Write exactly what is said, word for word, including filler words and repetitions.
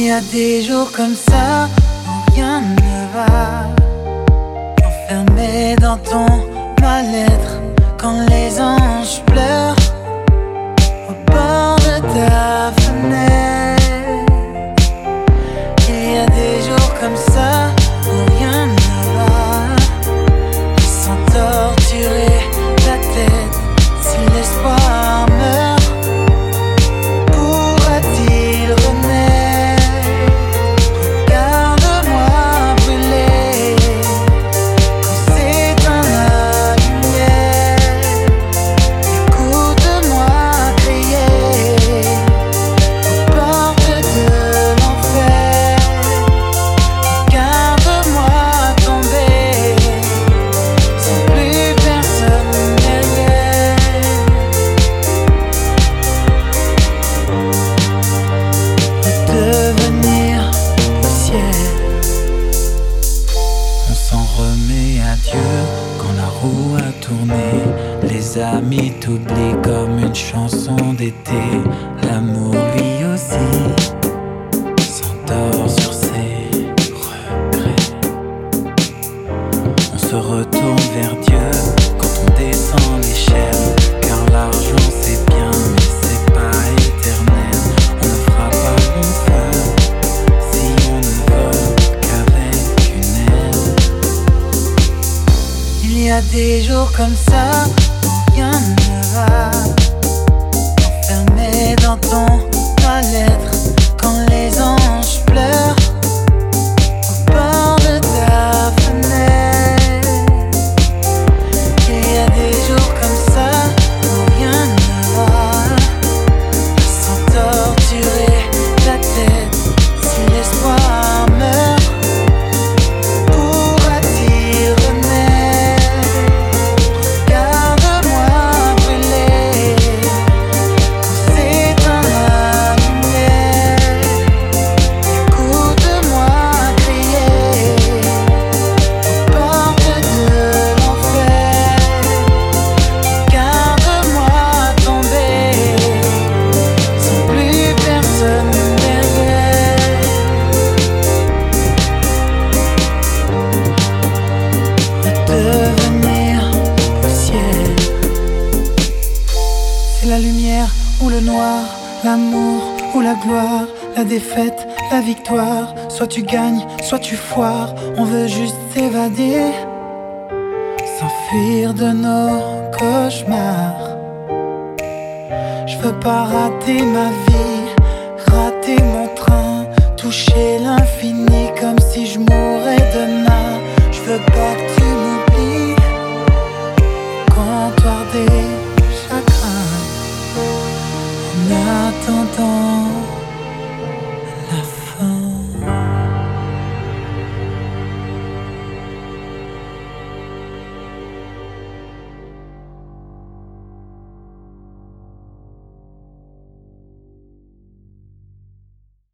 y a des jours comme ça où rien ne va, enfermé dans ton mal-être, quand les anges pleurent au bord de ta fenêtre. Il y a des jours comme ça où rien ne va, ils sont torturés la tête. Si l'espoir meurt, pourra-t-il renaître? Regarde-moi brûler quand s'éteint la lumière. Écoute-moi crier aux portes de l'enfer. Regarde-moi tomber sans plus personne derrière. Redevenir poussière. On s'en remet à Dieu quand la roue a tourné. Les amis t'oublient comme une chanson d'été. L'amour lui aussi s'endort sur ses regrets. On se retourne vers Dieu quand on descend l'échelle, car l'argent c'est bien mais c'est pas éternel. On ne fera pas long feu si on ne vole qu'avec une aile. Il y a des jours comme ça où rien ne va, enfermé dans ton mal-être, quand les anges pleurent au bord de ta fenêtre. Il y a des jours comme ça où rien ne va, ils sont torturés la tête. Si l'espoir meurt, pourra-t-il renaître? Regarde-moi brûler quand s'éteint la lumière. Écoute-moi crier aux portes de l'enfer. Regarde-moi tomber sans plus personne derrière. Redevenir poussière. C'est la lumière ou le noir, l'amour ou la gloire, la défaite, la victoire. Soit tu gagnes, soit tu foires. On veut juste s'évader, s'enfuir de nos cauchemars. Je veux pas rater ma vie, rater mon train, toucher l'infini comme si je mourrais demain. Je veux pas que tu m'oublies, comptoir des